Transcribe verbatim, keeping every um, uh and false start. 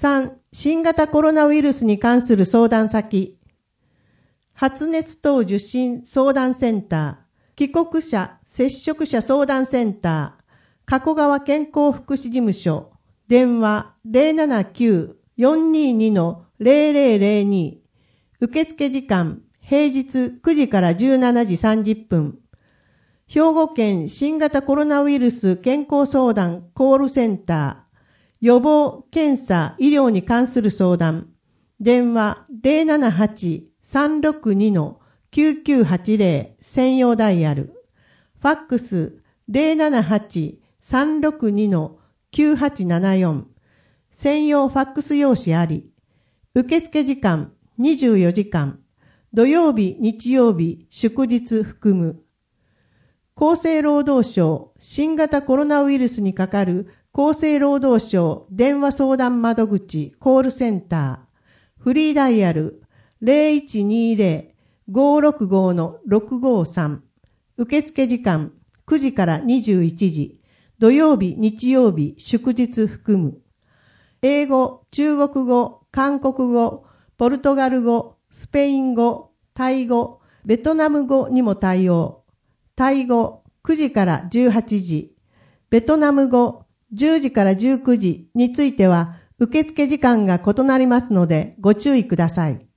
さん、新型コロナウイルスに関する相談先。発熱等受診相談センター、帰国者接触者相談センター、加古川健康福祉事務所、電話 ゼロななきゅう よんにに の ゼロゼロゼロに、受付時間平日くじからじゅうしちじさんじゅっぷん。兵庫県新型コロナウイルス健康相談コールセンター、予防、検査、医療に関する相談。電話 ゼロななはち さんろくに の きゅうきゅうはちゼロ 専用ダイヤル。ファックス ゼロななはち さんろくに の きゅうはちななよん。専用ファックス用紙あり。受付時間にじゅうよじかん。土曜日、日曜日、祝日含む。厚生労働省新型コロナウイルスにかかる厚生労働省電話相談窓口コールセンター、フリーダイヤル ゼロいちにゼロ ごーろくご のろくごさん。受付時間くじからにじゅういちじ。土曜日、日曜日、祝日含む。英語、中国語、韓国語、ポルトガル語、スペイン語、タイ語、ベトナム語にも対応。タイ語くじからじゅうはちじ、ベトナム語じゅうじからじゅうくじについては受付時間が異なりますのでご注意ください。